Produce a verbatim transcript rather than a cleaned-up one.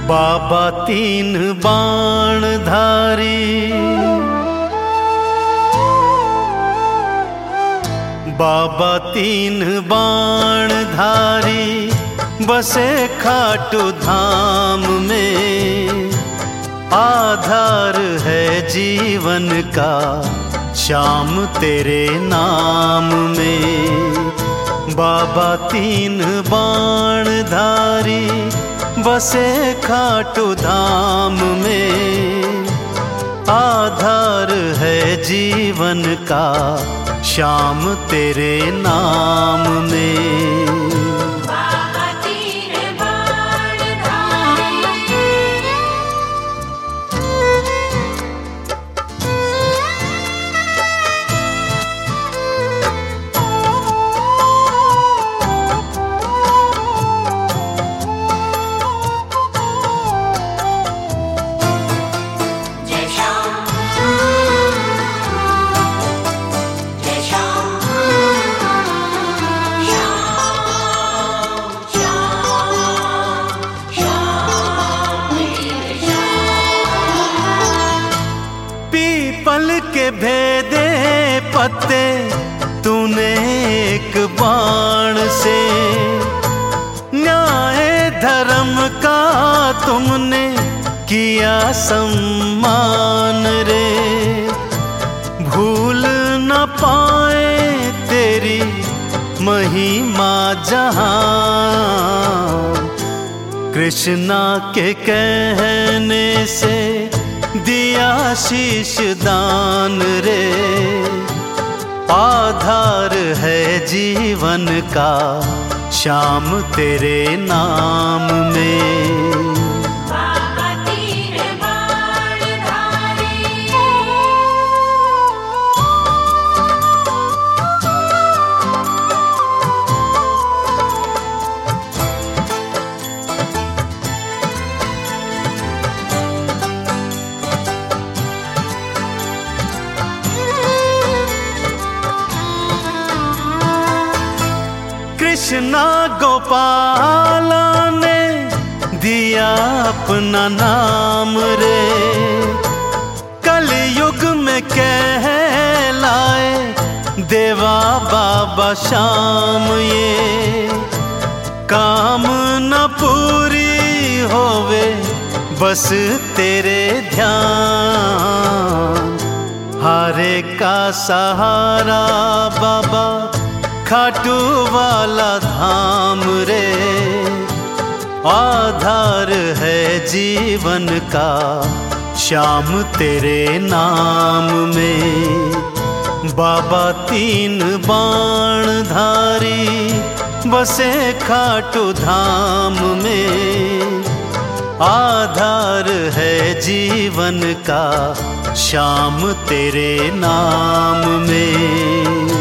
बाबा तीन बाण धारी, बाबा तीन बाण धारी, बसे खाटू धाम में। आधार है जीवन का श्याम तेरे नाम में। बाबा तीन बाण धारी, बसे खाटू धाम में। आधार है जीवन का श्याम तेरे नाम में। पल के भेदे पत्ते तूने एक बाण से, न्याय धर्म का तुमने किया सम्मान रे। भूल न पाए तेरी महिमा जहां, कृष्णा के कहने से दिया शीश दान रे। आधार है जीवन का श्याम तेरे नाम में। कृष्णा गोपाला ने दिया अपना नाम रे। कलयुग में कहलाए देवा बाबा श्याम ये। काम न पूरी होवे बस तेरे ध्यान, हारे का सहारा बाबा खाटू वाला धाम रे। आधार है जीवन का श्याम तेरे नाम में। बाबा तीन बाण धारी, बसे खाटू धाम में। आधार है जीवन का श्याम तेरे नाम में।